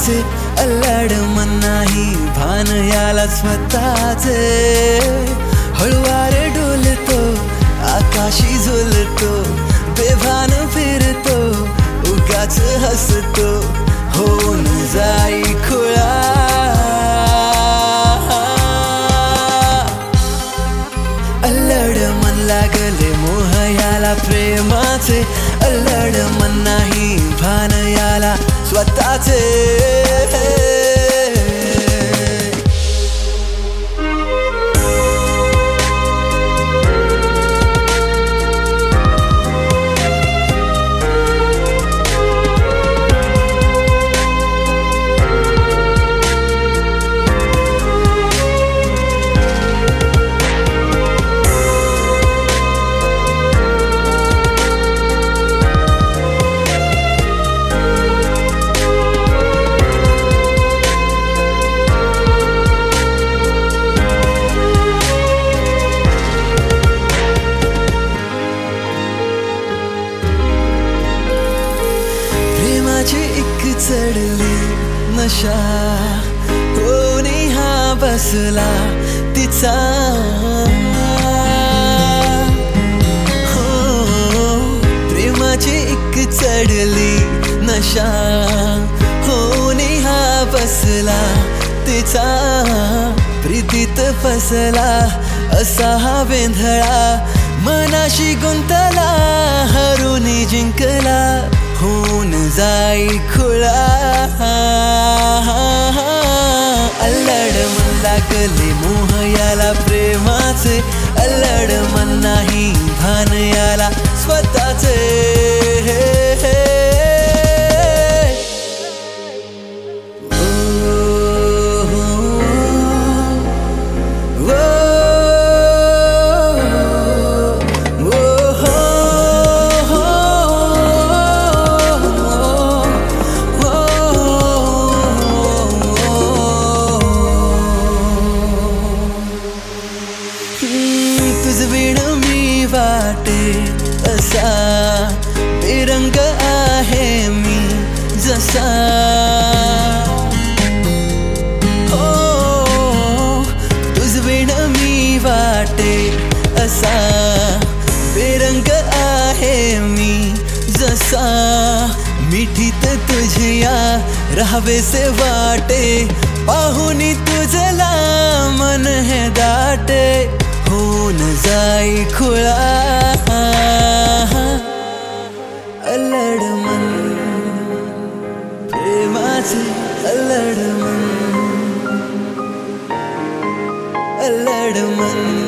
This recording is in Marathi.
प्रेमाचे अल्लड मन नाही भान याला स्वतःचे हळुवारे डोलतो आकाशी झुलतो बेभान फिरतो उगाच हसतो होऊन जाई खुळा अल्लड मन लागले मोह याला प्रेमाचे अल्लड मन नाही भान याला स्वतःचे एक चढली नशा कोणी हा बसला तिचा प्रेमाची एक चढली नशा कोणी हा बसला तिचा प्रीतीत फसला असा हा वेंधळा मनाशी गुंतला हरुनी जिंकला होऊन जाई खुळा अल्लड मन लागले मोह याला प्रेमाचे अल्लड मन नाही भान याला स्वतःचे तुझविण मी वाटे असा बेरंग आहे मी जसा हो तुझविण मी वाटे असा बेरंग आहे मी जसा मिठीत तुझ्या राहावेसे वाटे पाहुनी तुझला मन हे दाटे होऊन जाई खुळा अल्लड मन प्रेमाचे अल्लड मन अल्लड मन